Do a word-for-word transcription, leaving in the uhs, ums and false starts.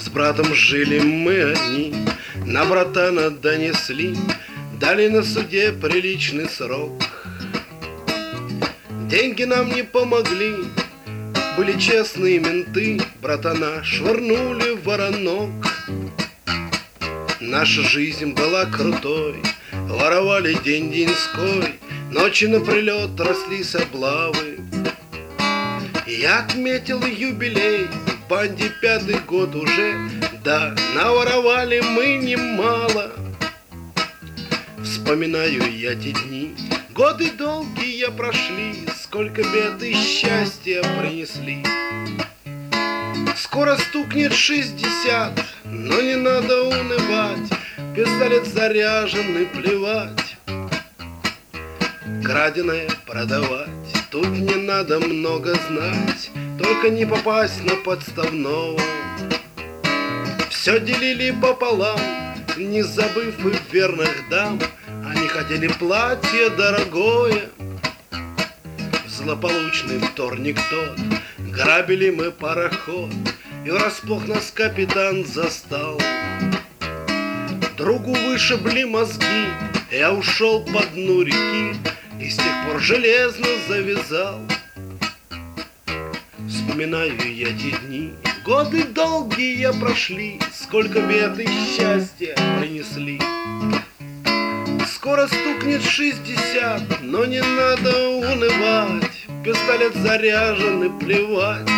С братом жили мы одни, на братана донесли, дали на суде приличный срок. Деньги нам не помогли, были честные менты, братана швырнули в воронок. Наша жизнь была крутой, воровали день-деньской, ночи напролет рослись облавы. Я отметил юбилей, в банде пятый год уже, да наворовали мы немало. Вспоминаю я те дни, годы долгие прошли, сколько бед и счастья принесли. Скоро стукнет шестьдесят, но не надо унывать, пистолет заряжен и плевать, краденое продавать. Тут не надо много знать, только не попасть на подставного. Все делили пополам, не забыв и верных дам. Они хотели платье дорогое. В злополучный вторник тот грабили мы пароход, и врасплох нас капитан застал. Другу вышибли мозги, я ушел по дну реки, и с тех пор железно завязал. Вспоминаю я те дни, годы долгие прошли, сколько бед и счастья принесли. Скоро стукнет шестьдесят, но не надо унывать, пистолет заряжен и плевать,